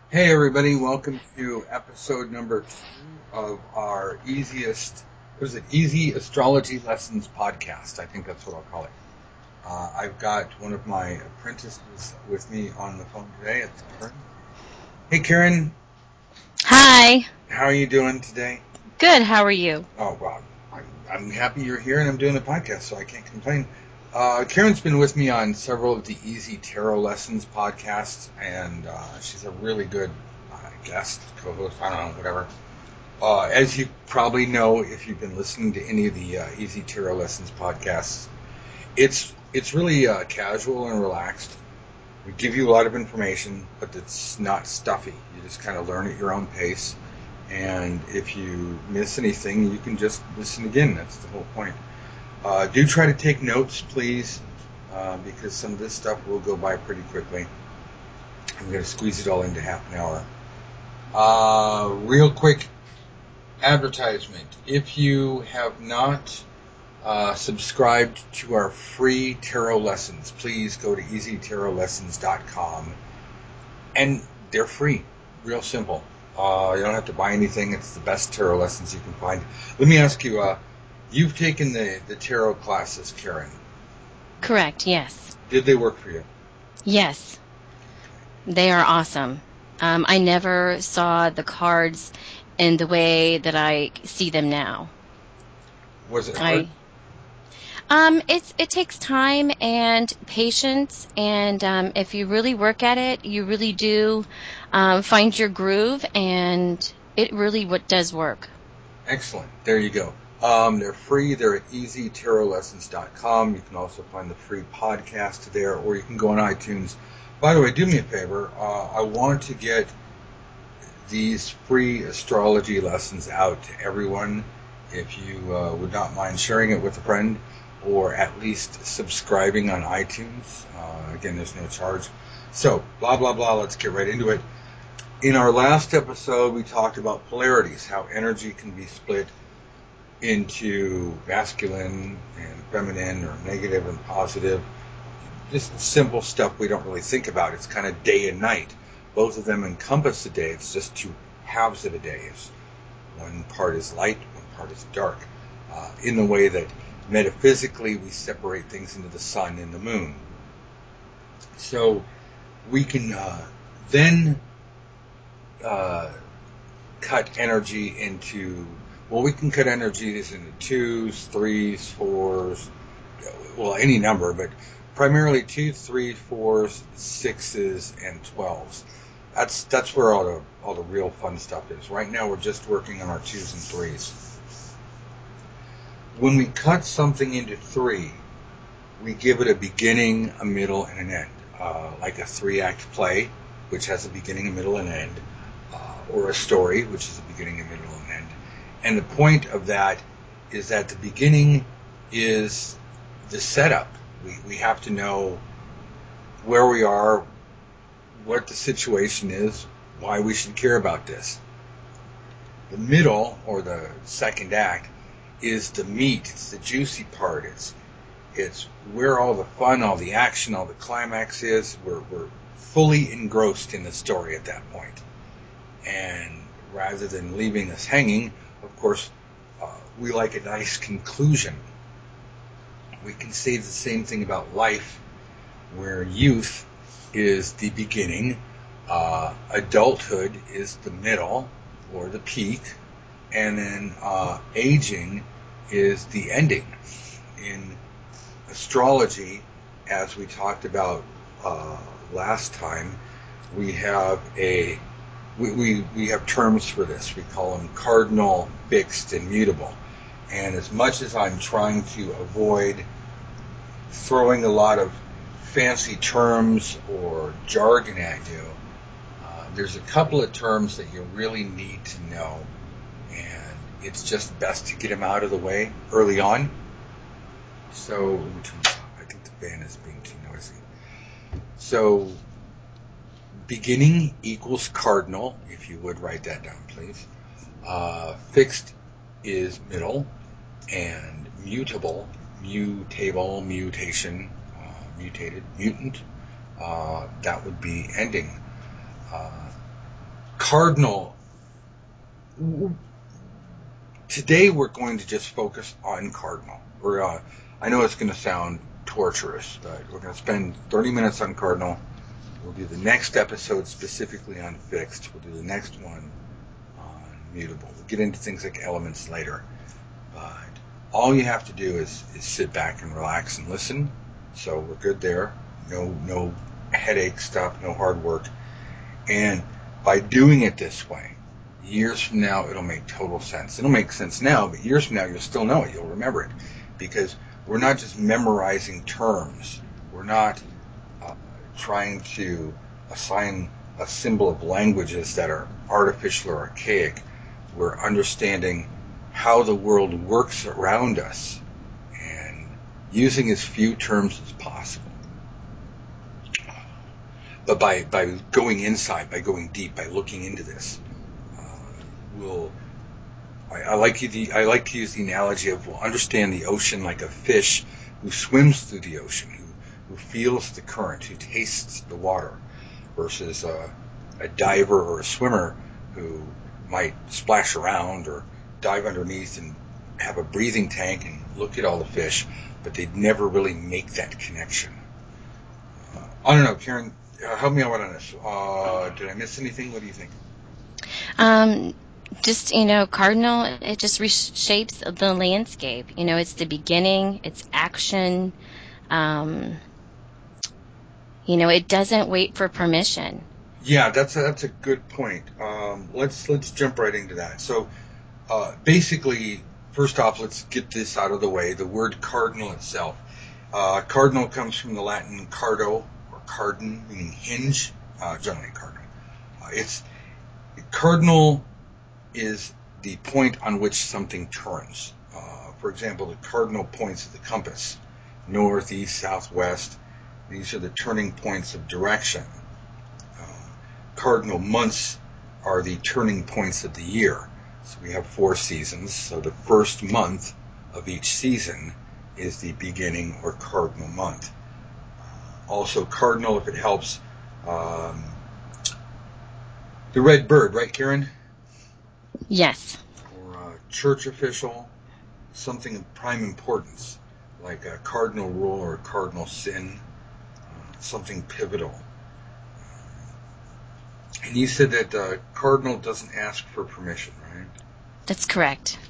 Hey everybody, welcome to episode number 2 of our Easy Astrology Lessons podcast. I think that's what I'll call it. I've got one of my apprentices with me on the phone today. It's Karen. Hey Karen, Hi. how are you doing today? Good. How are you? Oh wow, I'm happy you're here and I'm doing the podcast, so I can't complain. Karen's been with me on several of the Easy Tarot Lessons podcasts, and she's a really good guest, co-host, I don't know, whatever. As you probably know, if you've been listening to any of the Easy Tarot Lessons podcasts, it's really casual and relaxed. We give you a lot of information, but it's not stuffy. You just kind of learn at your own pace. And if you miss anything, you can just listen again. That's the whole point. Do try to take notes, please, because some of this stuff will go by pretty quickly. I'm going to squeeze it all into half an hour. Real quick advertisement. If you have not subscribed to our free tarot lessons, please go to easytarotlessons.com. And they're free. Real simple. You don't have to buy anything. It's the best tarot lessons you can find. Let me ask you, you've taken the tarot classes, Karen. Correct. Yes. Did they work for you? Yes. They are awesome. I never saw the cards in the way that I see them now. Was it hard? I it takes time and patience, and if you really work at it, you really do find your groove, and it really what does work. Excellent. There you go. They're free. They're at easytarotlessons.com. You can also find the free podcast there, or you can go on iTunes. By the way, do me a favor. I want to get these free astrology lessons out to everyone. If you would not mind sharing it with a friend, or at least subscribing on iTunes. Again, there's no charge. So, blah, blah, blah. Let's get right into it. In our last episode, we talked about polarities, how energy can be split into masculine and feminine, or negative and positive. Just simple stuff we don't really think about. It's kind of day and night. Both of them encompass the day. It's just two halves of a day. One part is light, one part is dark. In the way that metaphysically we separate things into the sun and the moon. So we can then cut energy into, well, we can cut energies into 2s, 3s, 4s, well, any number, but primarily 2, 3, 4s, 6s, and 12s. That's where all the real fun stuff is. Right now we're just working on our 2s and 3s. When we cut something into 3, we give it a beginning, a middle, and an end. Like a 3-act play, which has a beginning, a middle, and an end. Or a story, which is a beginning, a middle, and an end. And the point of that is that the beginning is the setup. We have to know where we are, what the situation is, why we should care about this. The middle, or the second act, is the meat. It's the juicy part. It's where all the fun, all the action, all the climax is. We're fully engrossed in the story at that point. And rather than leaving us hanging, of course, we like a nice conclusion. We can say the same thing about life, where youth is the beginning, adulthood is the middle or the peak, and then aging is the ending. In astrology, as we talked about last time, we have we have terms for this. We call them cardinal, fixed, and mutable. And as much as I'm trying to avoid throwing a lot of fancy terms or jargon at you, there's a couple of terms that you really need to know. And it's just best to get them out of the way early on. So, I think the fan is being too noisy. So, beginning equals cardinal, if you would write that down, please. Fixed is middle, and mutable, mutation, mutated, mutant, that would be ending. Cardinal, today we're going to just focus on Cardinal. I know it's going to sound torturous, but we're going to spend 30 minutes on Cardinal. We'll do the next episode specifically on fixed. We'll do the next one on mutable. We'll get into things like elements later. But all you have to do is sit back and relax and listen. So we're good there. No headache stuff, no hard work. And by doing it this way, years from now, it'll make total sense. It'll make sense now, but years from now, you'll still know it. You'll remember it. Because we're not just memorizing terms. We're not trying to assign a symbol of languages that are artificial or archaic. We're understanding how the world works around us and using as few terms as possible. But by going inside, by going deep, by looking into this, I like to use the analogy of we'll understand the ocean like a fish who swims through the ocean, who feels the current, who tastes the water, versus a diver or a swimmer who might splash around or dive underneath and have a breathing tank and look at all the fish, but they'd never really make that connection. I don't know, Karen, help me out on this. Did I miss anything? What do you think? Just, Cardinal, it just reshapes the landscape. It's the beginning, it's action. It doesn't wait for permission. Yeah, that's a good point. Let's jump right into that. So, basically, first off, let's get this out of the way. The word cardinal itself. Cardinal comes from the Latin cardo, or cardin, meaning hinge, generally cardinal. Cardinal is the point on which something turns. For example, the cardinal points of the compass, north, east, south, west. These are the turning points of direction. Cardinal months are the turning points of the year. So we have 4 seasons. So the first month of each season is the beginning or cardinal month. Also, cardinal, if it helps, the red bird, right, Karen? Yes. Or a church official, something of prime importance, like a cardinal rule or a cardinal sin, something pivotal. And you said that cardinal doesn't ask for permission, right? That's correct.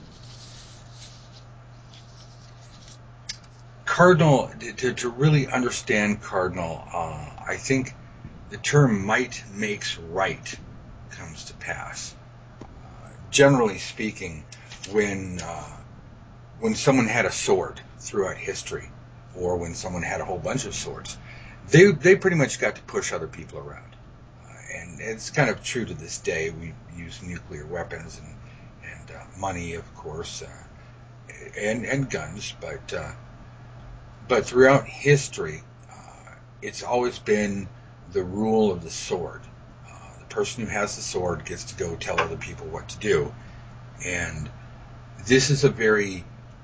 Cardinal, to really understand cardinal, I think the term might makes right comes to pass. Generally speaking, when someone had a sword throughout history, or when someone had a whole bunch of swords, they pretty much got to push other people around. And it's kind of true to this day. We use nuclear weapons and money, of course, and guns, but throughout history, it's always been the rule of the sword. The person who has the sword gets to go tell other people what to do. And this is a very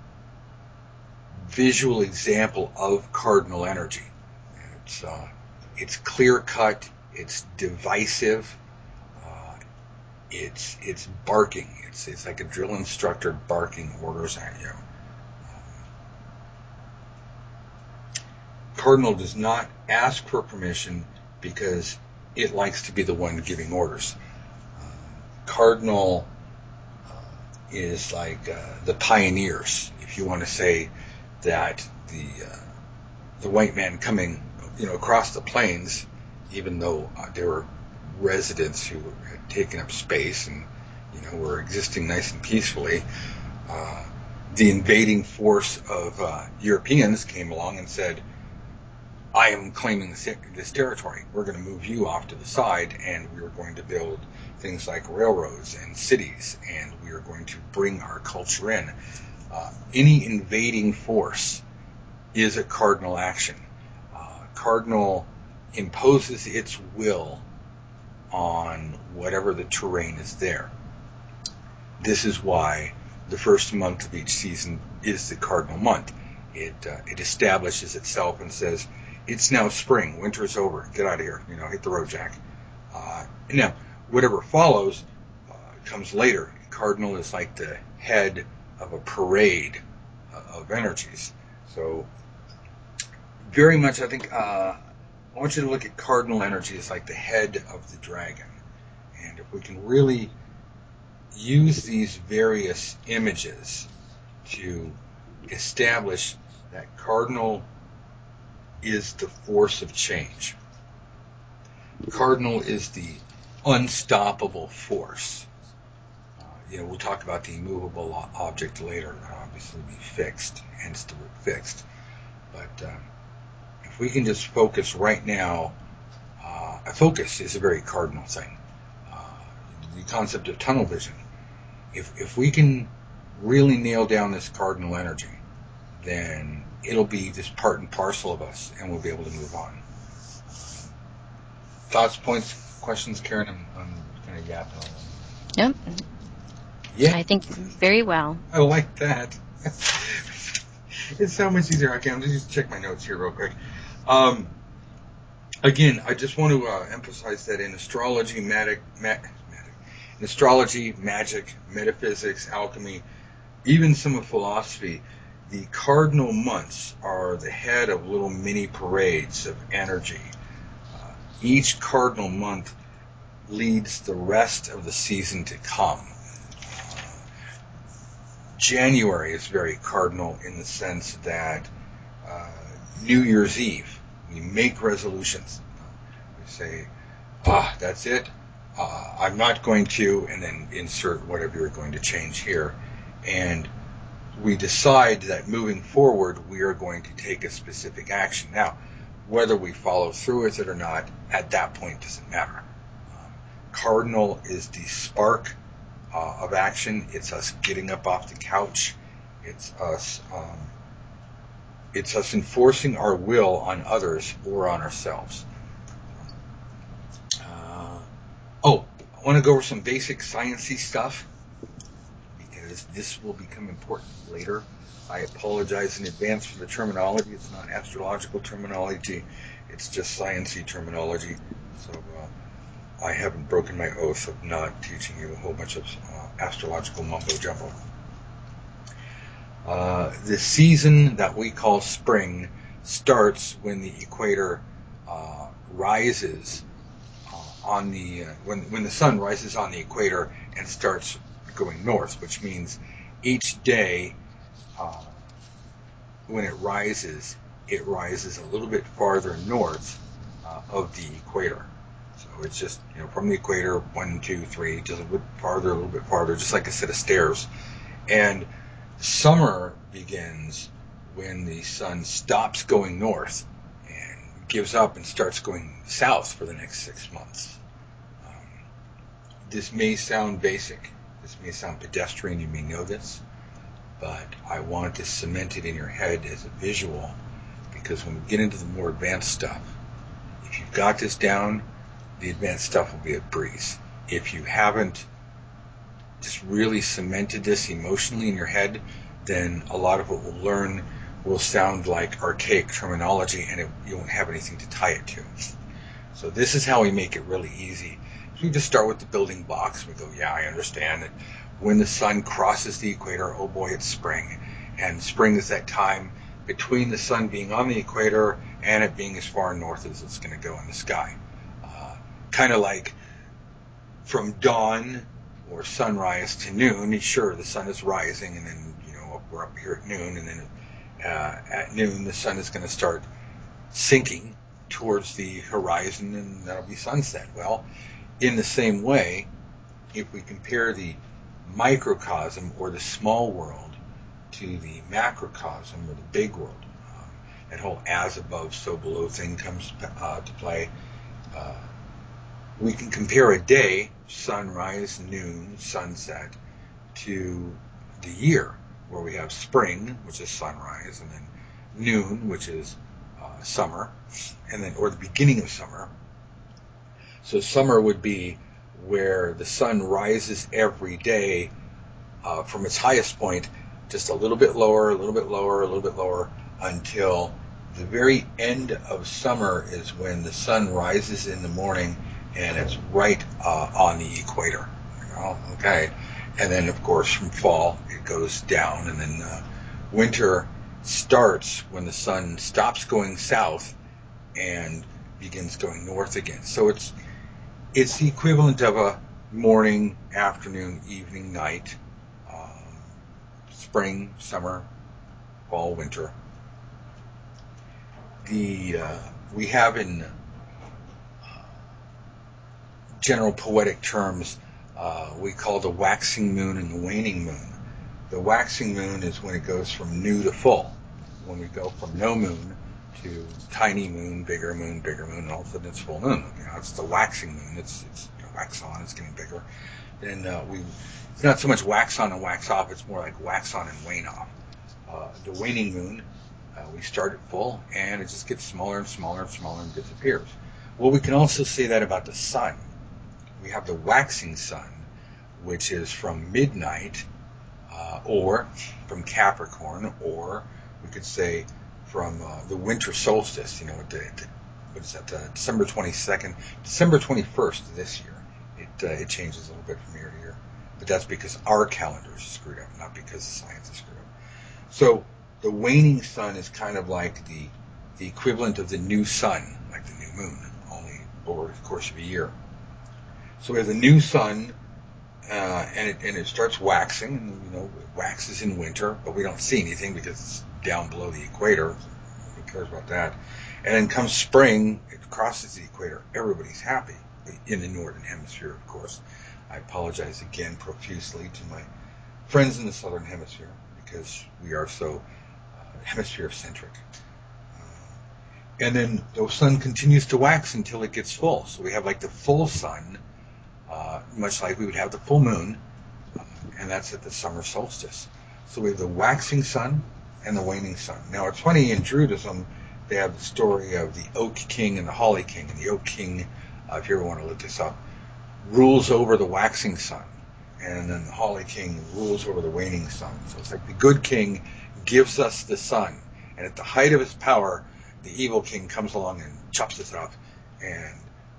visual example of cardinal energy. It's clear cut. It's divisive. It's barking. It's like a drill instructor barking orders at you. Cardinal does not ask for permission because it likes to be the one giving orders. Cardinal is like the pioneers, if you want to say that the white man coming, across the plains, even though there were residents who had taken up space and were existing nice and peacefully, the invading force of Europeans came along and said, I am claiming this territory. We're going to move you off to the side, and we are going to build things like railroads and cities, and we are going to bring our culture in. Any invading force is a cardinal action. Cardinal imposes its will on whatever the terrain is there. This is why the first month of each season is the cardinal month. It establishes itself and says, it's now spring, winter's over, get out of here, hit the road, Jack. Now, whatever follows comes later. Cardinal is like the head of a parade of energies. So very much, I think, I want you to look at cardinal energy as like the head of the dragon. And if we can really use these various images to establish that cardinal is the force of change. Cardinal is the unstoppable force. We'll talk about the immovable object later, obviously be fixed, hence the word fixed. But if we can just focus right now, a focus is a very cardinal thing. The concept of tunnel vision. If we can really nail down this cardinal energy, then it'll be just part and parcel of us, and we'll be able to move on. Thoughts, points, questions, Karen? I'm kind of yapping on them. Yep. Yeah. I think very well. I like that. It's so much easier. Okay, I'm just check my notes here real quick. Again, I just want to emphasize that in astrology, magic, metaphysics, alchemy, even some of philosophy, the cardinal months are the head of little mini parades of energy. Each cardinal month leads the rest of the season to come. January is very cardinal in the sense that New Year's Eve, we make resolutions. We say, that's it. I'm not going to, and then insert whatever you're going to change here. And we decide that moving forward, we are going to take a specific action. Now, whether we follow through with it or not, at that point doesn't matter. Cardinal is the spark of action. It's us getting up off the couch. It's us enforcing our will on others or on ourselves. I want to go over some basic sciencey stuff because this will become important later. I apologize in advance for the terminology. It's not astrological terminology. It's just sciencey terminology. So I haven't broken my oath of not teaching you a whole bunch of astrological mumbo-jumbo. The season that we call spring starts when the equator rises on the when the sun rises on the equator and starts going north, which means each day when it rises a little bit farther north of the equator. So it's just from the equator 1, 2, 3, just a little bit farther, just like a set of stairs. And summer begins when the sun stops going north and gives up and starts going south for the next 6 months. This may sound basic, this may sound pedestrian, you may know this, but I want to cement it in your head as a visual, because when we get into the more advanced stuff, if you've got this down, the advanced stuff will be a breeze. If you haven't just really cemented this emotionally in your head, then a lot of what we'll learn will sound like archaic terminology, and you won't have anything to tie it to. So this is how we make it really easy. We just start with the building blocks. We go, I understand that when the sun crosses the equator, oh boy, it's spring. And spring is that time between the sun being on the equator and it being as far north as it's going to go in the sky. Kind of like from dawn or sunrise to noon. Sure, the sun is rising, and then we're up here at noon, and then at noon the sun is going to start sinking towards the horizon, and that'll be sunset. Well, in the same way, if we compare the microcosm or the small world to the macrocosm or the big world, that whole as above, so below thing comes to play. We can compare a day, sunrise, noon, sunset, to the year, where we have spring, which is sunrise, and then noon, which is summer, and then or the beginning of summer. So summer would be where the sun rises every day from its highest point, just a little bit lower, a little bit lower, a little bit lower, until the very end of summer is when the sun rises in the morning and it's right on the equator. Oh, okay. And then, of course, from fall, it goes down, and then winter starts when the sun stops going south and begins going north again. So it's the equivalent of a morning, afternoon, evening, night, spring, summer, fall, winter. We have in general poetic terms, we call the waxing moon and the waning moon. The waxing moon is when it goes from new to full. When we go from no moon to tiny moon, and all of a sudden it's full moon. It's the waxing moon. It's wax on. It's getting bigger. Then it's not so much wax on and wax off. It's more like wax on and wane off. The waning moon, we start at full, and it just gets smaller and smaller and smaller and disappears. Well, we can also say that about the sun. We have the waxing sun, which is from midnight, or from Capricorn, or we could say from the winter solstice. What is that? December 22nd, December 21st this year. It changes a little bit from year to year, but that's because our calendars are screwed up, not because science is screwed up. So the waning sun is kind of like the equivalent of the new sun, like the new moon, only over the course of a year. So we have the new sun, and it starts waxing. And, it waxes in winter, but we don't see anything because it's down below the equator. Who cares about that? And then comes spring, it crosses the equator. Everybody's happy in the northern hemisphere, of course. I apologize again profusely to my friends in the southern hemisphere because we are so hemisphere-centric. And then the sun continues to wax until it gets full. So we have like the full sun, much like we would have the full moon, and that's at the summer solstice. So we have the waxing sun and the waning sun. Now, it's funny, in Druidism, they have the story of the Oak King and the Holly King. And the Oak King, if you ever want to look this up, rules over the waxing sun. And then the Holly King rules over the waning sun. So it's like the good king gives us the sun. And at the height of his power, the evil king comes along and chops it up and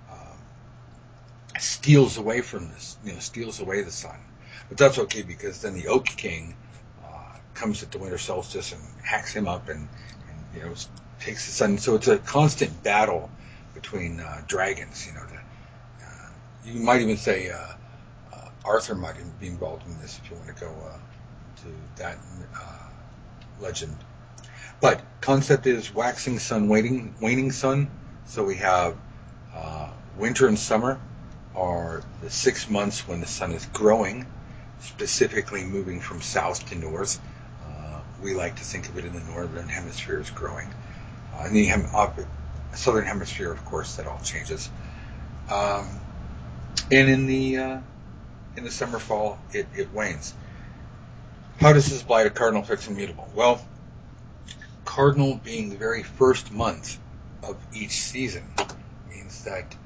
steals away from this, steals away the sun. But that's okay, because then the Oak King comes at the winter solstice and hacks him up and takes the sun. So it's a constant battle between dragons. You might even say Arthur might even be involved in this if you want to go to that legend. But concept is waxing sun, waning sun. So we have winter and summer are the 6 months when the sun is growing, specifically moving from south to north. We like to think of it in the northern hemisphere as growing. In the southern hemisphere, of course, that all changes. And in the summer, fall, it wanes. How does this apply to cardinal, fixed, and mutable? Well, cardinal being the very first month of each season means that,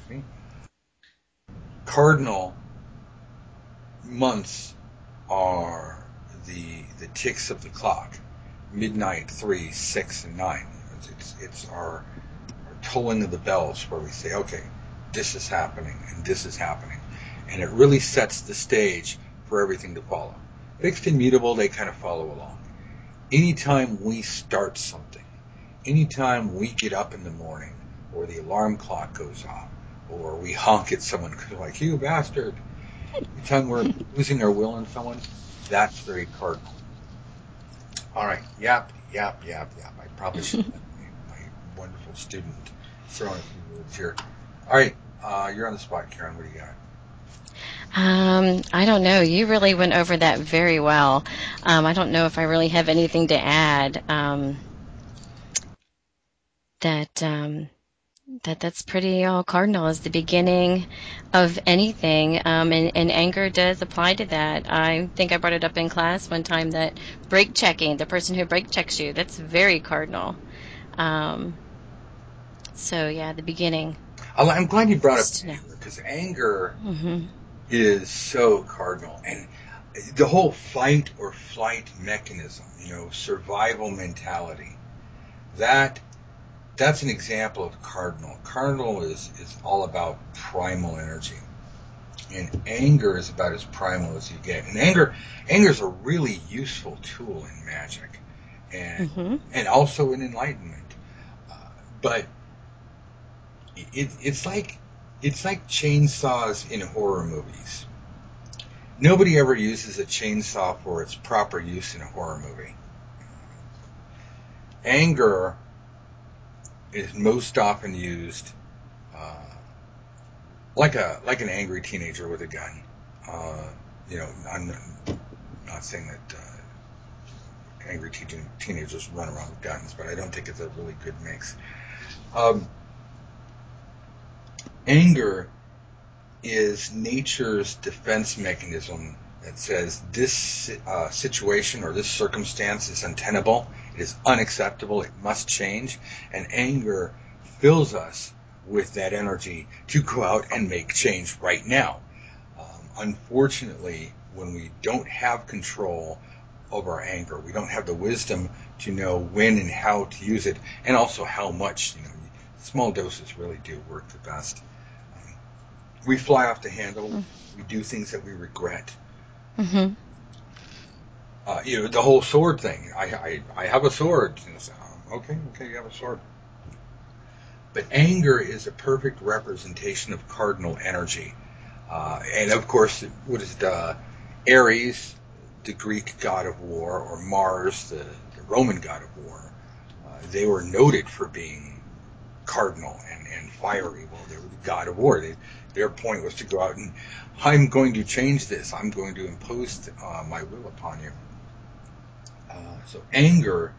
cardinal months are the ticks of the clock. Midnight, 3, 6, and 9. It's our tolling of the bells where we say, okay, this is happening and this is happening. And it really sets the stage for everything to follow. Fixed and mutable, they kind of follow along. Anytime we start something, anytime we get up in the morning, or the alarm clock goes off, or we honk at someone because we're like, you bastard. Anytime we're losing our will on someone, that's very cardinal. All right, yap. I probably should let my wonderful student throw in a few words here. All right, you're on the spot, Karen. What do you got? I don't know. You really went over that very well. I don't know if I really have anything to add. That's pretty all cardinal is the beginning of anything, and anger does apply to that. I think I brought it up in class one time that brake checking, the person who brake checks you, that's very cardinal. So yeah, the beginning. I'm glad you brought up anger, because anger is so cardinal, and the whole fight or flight mechanism, survival mentality, that that's an example of cardinal. Cardinal is all about primal energy. And anger is about as primal as you get. And anger is a really useful tool in magic, and also in enlightenment. But it's like chainsaws in horror movies. Nobody ever uses a chainsaw for its proper use in a horror movie. Anger is most often used like an angry teenager with a gun. I'm not saying that angry teenagers run around with guns, but I don't think it's a really good mix. Anger is nature's defense mechanism that says this situation or this circumstance is untenable, it is unacceptable, it must change, and anger fills us with that energy to go out and make change right now. Unfortunately, when we don't have control over our anger, we don't have the wisdom to know when and how to use it, and also how much. Small doses really do work the best. We fly off the handle. We do things that we regret. Mm-hmm. The whole sword thing. I have a sword. Okay, you have a sword. But anger is a perfect representation of cardinal energy. And of course, what is it? Ares, the Greek god of war, or Mars, the Roman god of war, they were noted for being cardinal and fiery. Well, they were the god of war. Their point was to go out and, I'm going to change this. I'm going to impose my will upon you. So anger,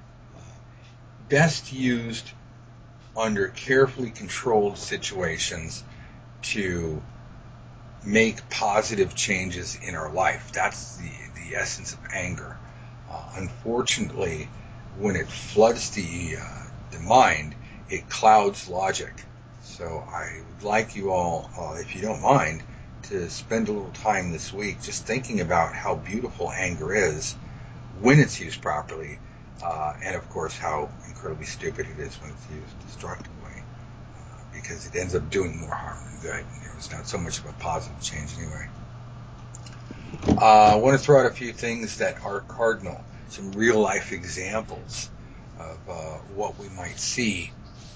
best used under carefully controlled situations to make positive changes in our life. That's the essence of anger. Unfortunately, when it floods the mind, it clouds logic. So I would like you all, if you don't mind, to spend a little time this week just thinking about how beautiful anger is when it's used properly, and of course how incredibly stupid it is when it's used destructively, because it ends up doing more harm than good. It's not so much of a positive change anyway. I want to throw out a few things that are cardinal, some real life examples of what we might see.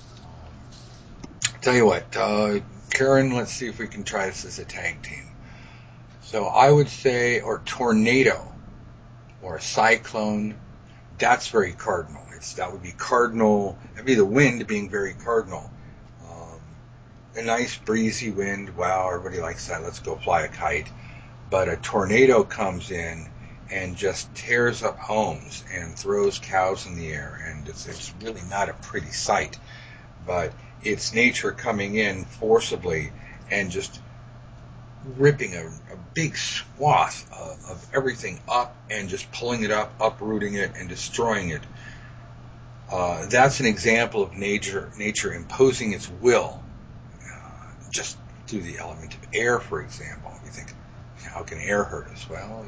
Tell you what, Karen, let's see if we can try this as a tag team. So I would say, or tornado, or a cyclone, that's very cardinal. That would be cardinal. That'd be the wind being very cardinal. A nice breezy wind, wow, everybody likes that, let's go fly a kite. But a tornado comes in and just tears up homes and throws cows in the air, and it's really not a pretty sight. But it's nature coming in forcibly and just ripping a big swath of everything up and just pulling it up, uprooting it, and destroying it. That's an example of nature imposing its will, just through the element of air, for example. You think, how can air hurt us? Well,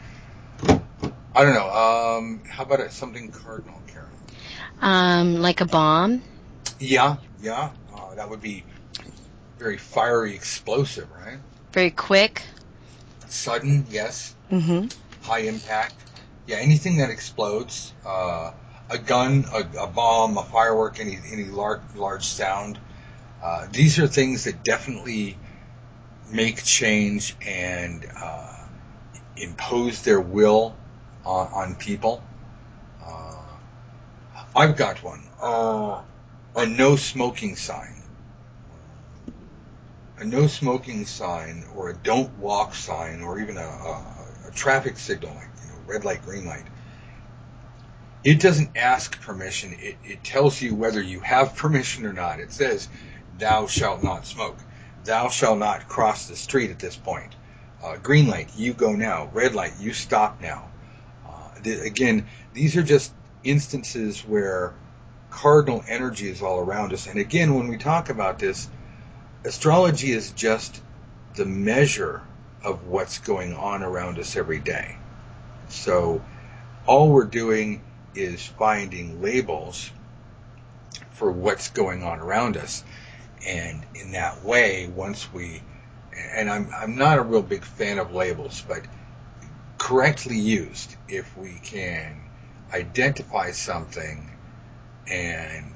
I don't know. How about something cardinal, Karen? Like a bomb. Yeah. That would be very fiery, explosive, right? Very quick. Sudden, yes. Mm-hmm. High impact. Yeah, anything that explodes. A gun, a bomb, a firework, any large sound. These are things that definitely make change and impose their will on people. I've got one. A no smoking sign. A no smoking sign, or a don't walk sign, or even a traffic signal, like red light, green light. It doesn't ask permission. It tells you whether you have permission or not. It says, thou shalt not smoke. Thou shalt not cross the street at this point. Green light, you go now. Red light, you stop now. Again, these are just instances where cardinal energy is all around us. And again, when we talk about this, astrology is just the measure of what's going on around us every day. So all we're doing is finding labels for what's going on around us. And in that way, and I'm not a real big fan of labels, but correctly used, if we can identify something and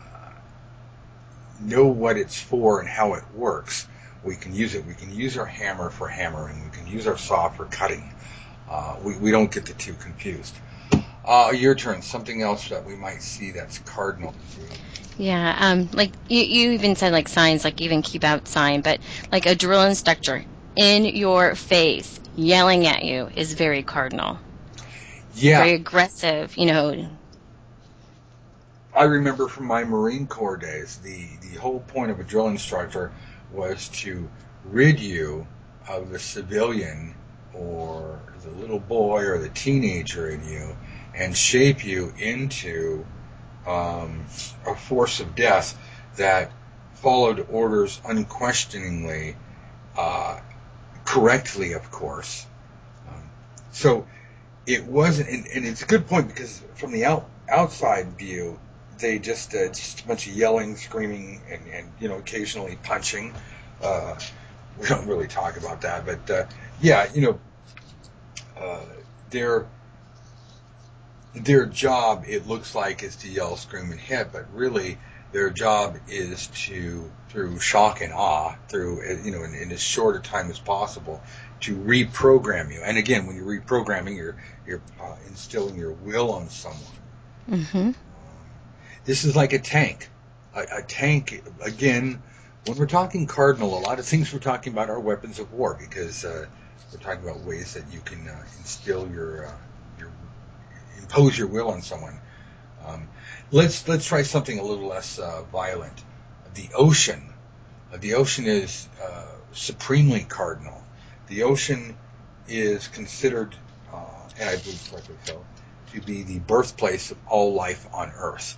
know what it's for and how it works, we can use it. We can use our hammer for hammering. We can use our saw for cutting. We don't get the two confused. Your turn. Something else that we might see that's cardinal. Yeah, like you even said, like signs, like even keep out sign, but like a drill instructor in your face yelling at you is very cardinal. Yeah. Very aggressive, you know. I remember from my Marine Corps days, the whole point of a drill instructor was to rid you of the civilian or the little boy or the teenager in you and shape you into a force of death that followed orders unquestioningly, correctly, of course. So it wasn't, and it's a good point, because from the outside view, they just a bunch of yelling, screaming, and occasionally punching. We don't really talk about that, but yeah, their job, it looks like, is to yell, scream, and hit, but really their job is to, through shock and awe, through in as short a time as possible, to reprogram you. And again, when you're reprogramming, you're instilling your will on someone. Mm-hmm. This is like a tank. A tank, again, when we're talking cardinal, a lot of things we're talking about are weapons of war, because we're talking about ways that you can instill impose your will on someone. Let's try something a little less violent. The ocean. The ocean is supremely cardinal. The ocean is considered, and I believe correctly so, to be the birthplace of all life on Earth.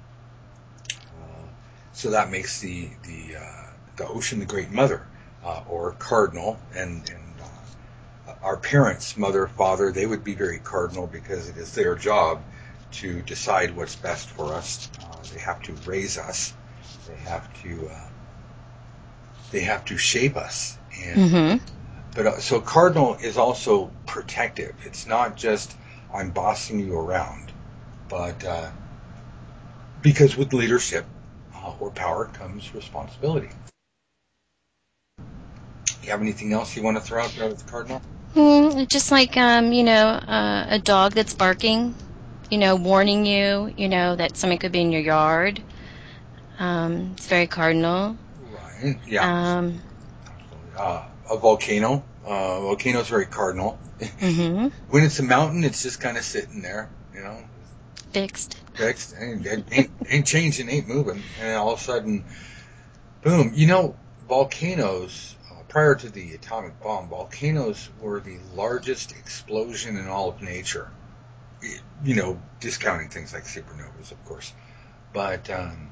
So that makes the ocean the Great Mother, or cardinal, and our parents, mother, father, they would be very cardinal, because it is their job to decide what's best for us. They have to raise us. They have to shape us. And Mm-hmm. but so cardinal is also protective. It's not just I'm bossing you around, but because with leadership or power comes responsibility. You have anything else you want to throw out there with cardinal? Just like a dog that's barking, warning you, that something could be in your yard. It's very cardinal. Right. Yeah. Um, A volcano. Volcano is very cardinal. mm-hmm. When it's a mountain, it's just kind of sitting there, Fixed. fixed, ain't changing, ain't moving, and all of a sudden, boom. Volcanoes. Prior to the atomic bomb, volcanoes were the largest explosion in all of nature. Discounting things like supernovas, of course. But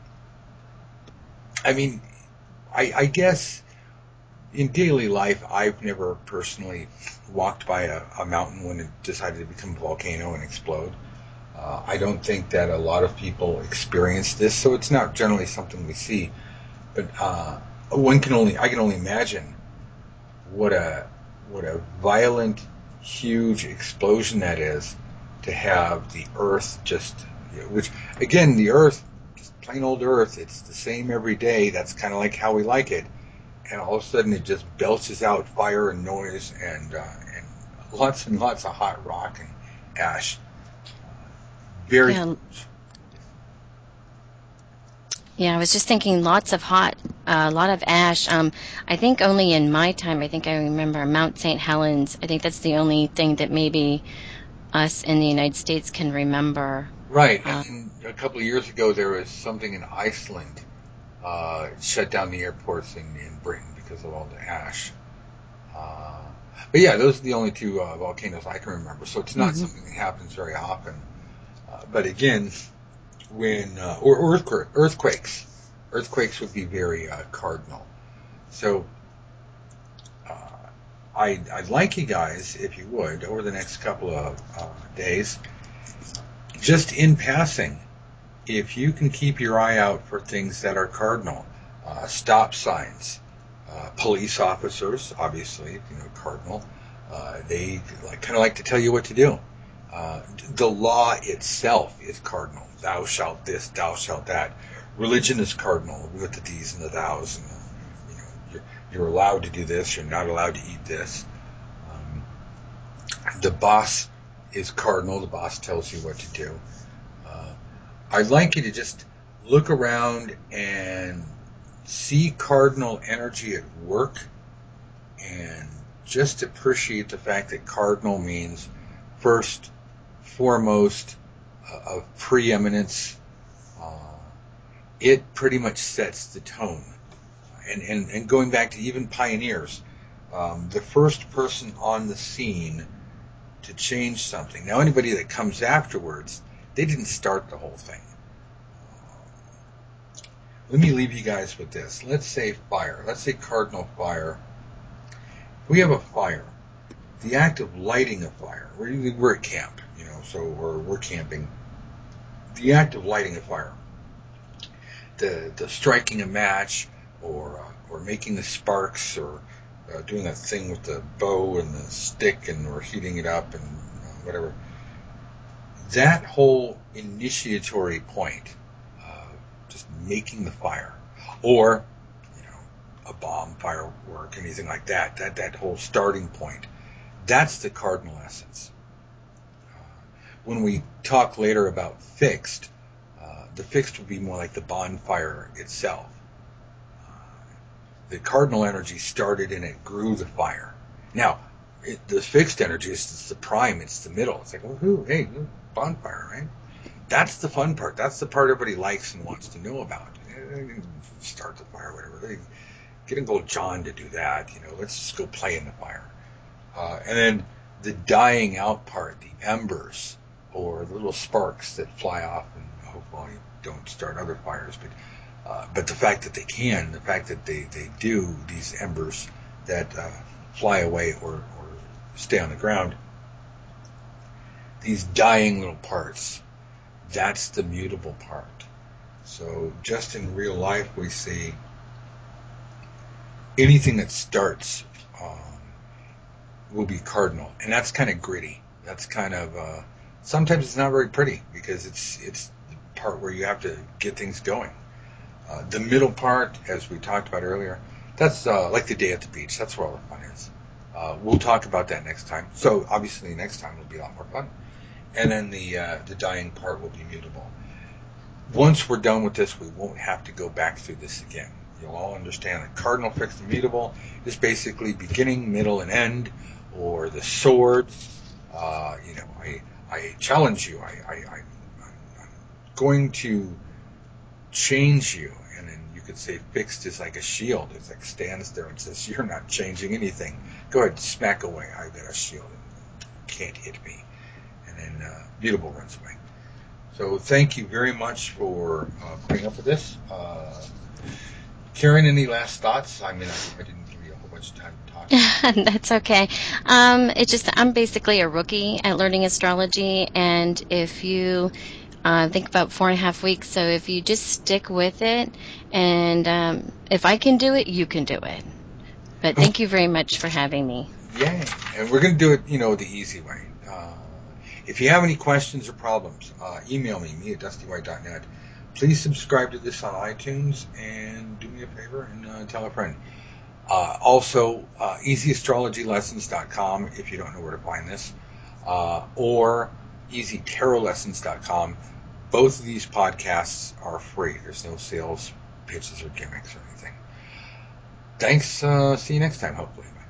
I mean, I guess in daily life, I've never personally walked by a mountain when it decided to become a volcano and explode. I don't think that a lot of people experience this, so it's not generally something we see. But I can only imagine what a violent, huge explosion that is, to have the Earth which again, the Earth, just plain old Earth, it's the same every day. That's kind of like how we like it. And all of a sudden it just belches out fire and noise and lots and lots of hot rock and ash. Very. Yeah. Yeah, I was just thinking lots of a lot of ash. I think only in my time, I think I remember Mount St. Helens. I think that's the only thing that maybe us in the United States can remember. Right. And a couple of years ago, there was something in Iceland. Shut down the airports in Britain because of all the ash. But yeah, those are the only two volcanoes I can remember. So it's not something that happens very often. But again, or earthquakes would be very cardinal. So I'd like you guys, if you would, over the next couple of days, just in passing, if you can keep your eye out for things that are cardinal, stop signs, police officers, obviously, cardinal, they kind of like to tell you what to do. The law itself is cardinal. Thou shalt this, thou shalt that. Religion is cardinal with the these and the thous. And you're allowed to do this. You're not allowed to eat this. The boss is cardinal. The boss tells you what to do. I'd like you to just look around and see cardinal energy at work and just appreciate the fact that cardinal means first, foremost, of preeminence. It pretty much sets the tone. And going back to even pioneers, the first person on the scene to change something. Now, anybody that comes afterwards, they didn't start the whole thing. Let me leave you guys with this. Let's say fire. Let's say cardinal fire. We have a fire. The act of lighting a fire. We're at camp, so we're camping. The act of lighting a fire. The striking a match, or making the sparks, or doing that thing with the bow and the stick, and we're heating it up and whatever. That whole initiatory point, just making the fire, or a bomb, firework, anything like that. That whole starting point. That's the cardinal essence. When we talk later about fixed, the fixed would be more like the bonfire itself. The cardinal energy started and it grew the fire. Now, the fixed energy is the prime, it's the middle. It's like, woohoo, hey, bonfire, right? That's the fun part. That's the part everybody likes and wants to know about. Start the fire, whatever. Get Uncle John to do that. Let's just go play in the fire. And then the dying out part, the embers, or the little sparks that fly off and hopefully don't start other fires. But the fact that they can, the fact that they do, these embers that fly away or stay on the ground, these dying little parts, that's the mutable part. So just in real life, we see anything that starts will be cardinal, and that's kind of gritty. That's kind of sometimes it's not very pretty because it's the part where you have to get things going. The middle part, as we talked about earlier, that's like the day at the beach. That's where all the fun is. We'll talk about that next time. So obviously next time will be a lot more fun. And then the dying part will be mutable. Once we're done with this, we won't have to go back through this again. You'll all understand that cardinal, fixed, and mutable is basically beginning, middle, and end, or the swords. I challenge you. I'm going to change you. And then you could say fixed is like a shield. It's like stands there and says, you're not changing anything. Go ahead, smack away. I've got a shield. You can't hit me. And then mutable runs away. So thank you very much for putting up with this. Karen, any last thoughts? I mean, I didn't give you a whole bunch of time to talk. That's okay. I'm basically a rookie at learning astrology, and if you think about 4.5 weeks, so if you just stick with it, and if I can do it, you can do it. But thank you very much for having me. Yay. And we're going to do it, the easy way. If you have any questions or problems, email me at dustywhite.net. Please subscribe to this on iTunes and do me a favor and tell a friend. Also, easyastrologylessons.com if you don't know where to find this, or easytarotlessons.com. Both of these podcasts are free. There's no sales pitches or gimmicks or anything. Thanks. See you next time, hopefully.